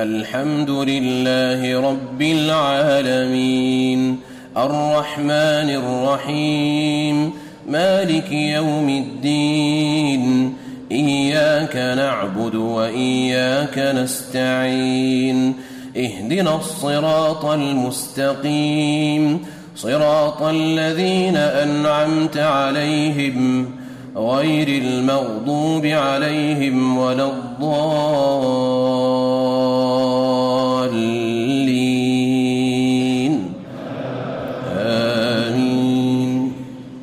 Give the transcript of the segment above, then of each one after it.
الحمد لله رب العالمين الرحمن الرحيم مالك يوم الدين إياك نعبد وإياك نستعين اهدنا الصراط المستقيم صراط الذين أنعمت عليهم غير المغضوب عليهم ولا الضالين آمين.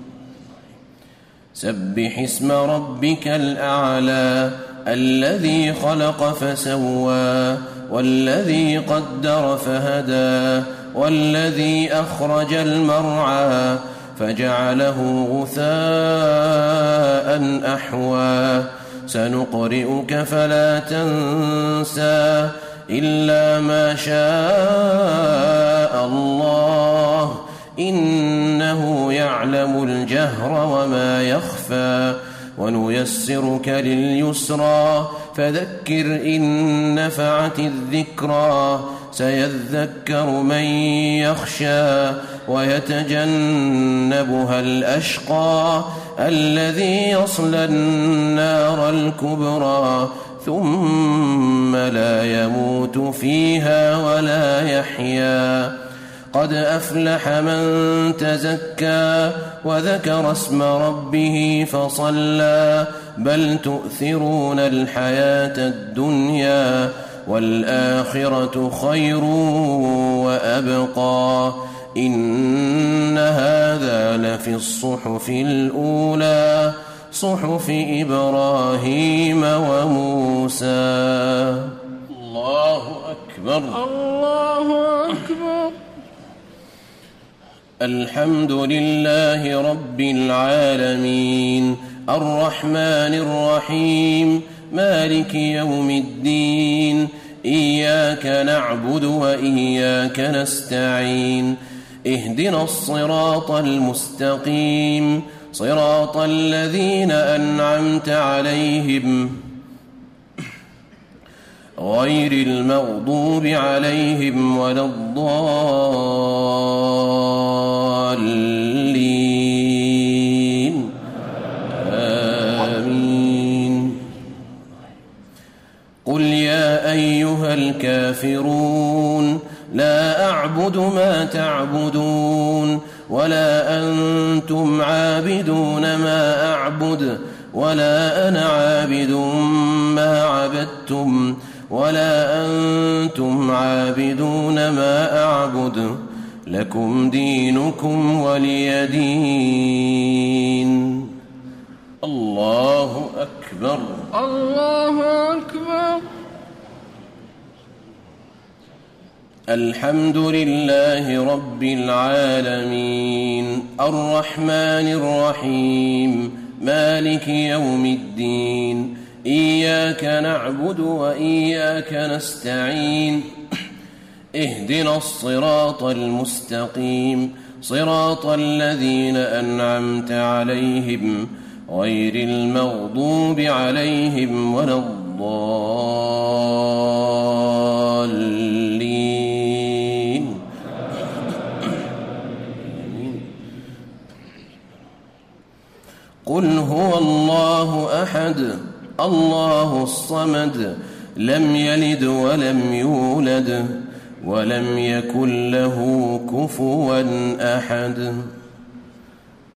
سبح اسم ربك الأعلى الذي خلق فسوى والذي قدر فهدى والذي أخرج المرعى فجعله غثاء أحوى سنقرئك فلا تنسى إلا ما شاء الله إنه يعلم الجهر وما يخفى ونيسرك لليسرى فذكر إن نفعت الذكرى سيذكر من يخشى ويتجنبها الأشقى الذي يصلى النار الكبرى ثم لا يموت فيها ولا يحيا قد أفلح من تزكى وذكر اسم ربه فصلى بل تؤثرون الحياة الدنيا والآخرة خير وأبقى إن هذا لفي الصحف الأولى صحف إبراهيم وموسى. الله أكبر الله أكبر. الحمد لله رب العالمين الرحمن الرحيم مالك يوم الدين إياك نعبد وإياك نستعين اهدنا الصراط المستقيم صراط الذين أنعمت عليهم غير المغضوب عليهم ولا الضالين آمين. قل يا أيها الكافرون لا أعبد ما تعبدون ولا أنتم عابدون ما أعبد ولا أنا عابد ما عبدتم ولا أنتم عابدون ما أعبد لكم دينكم ولي دين. الله أكبر الله أكبر. الحمد لله رب العالمين الرحمن الرحيم مالك يوم الدين إياك نعبد وإياك نستعين اهدنا الصراط المستقيم صراط الذين أنعمت عليهم غير المغضوب عليهم ولا الضالين. قل هو الله أحد الله الصمد لم يلد ولم يولد ولم يكن له كفوا أحد.